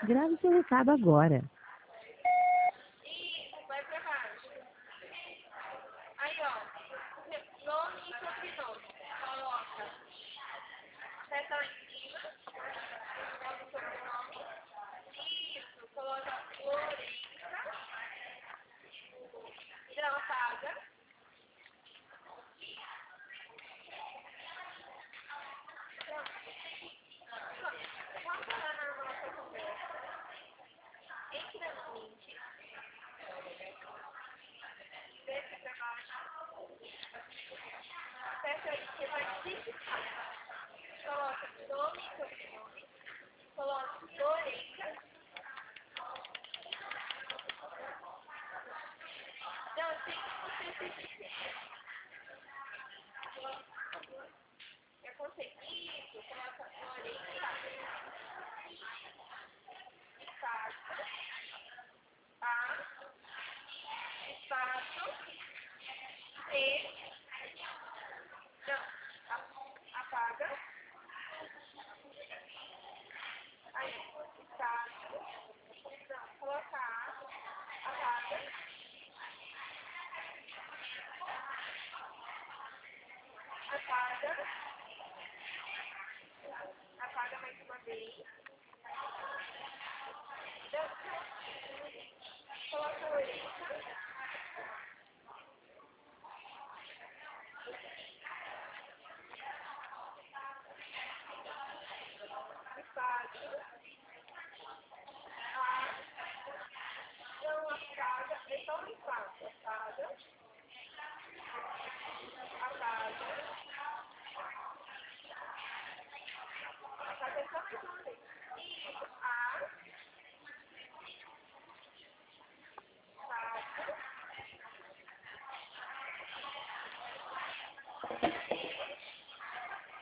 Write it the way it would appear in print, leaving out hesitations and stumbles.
Grave seu recado agora. Isso, vai pra baixo. Aí, ó, nome e sobrenome. Coloca. Seta lá em cima. Nome e sobrenome. Isso, coloca Florença. Não, apaga. Vamos lá na nossa conversa. Entra no Meet. Desce pra baixo. Aperta aí, você vai digitar. Coloca nome e sobrenome. Coloca Florença. Não, tem que você se é conseguido, coloca Florença. Espaço. A. Espaço. C. Não, apaga. Aí, espaço. Não, coloca A. Apaga. Apaga. Apaga mais uma vez. Coloca orelha. Espaço. A. Não apaga. É só um espaço. Apaga. Apaga. Apaga só mais uma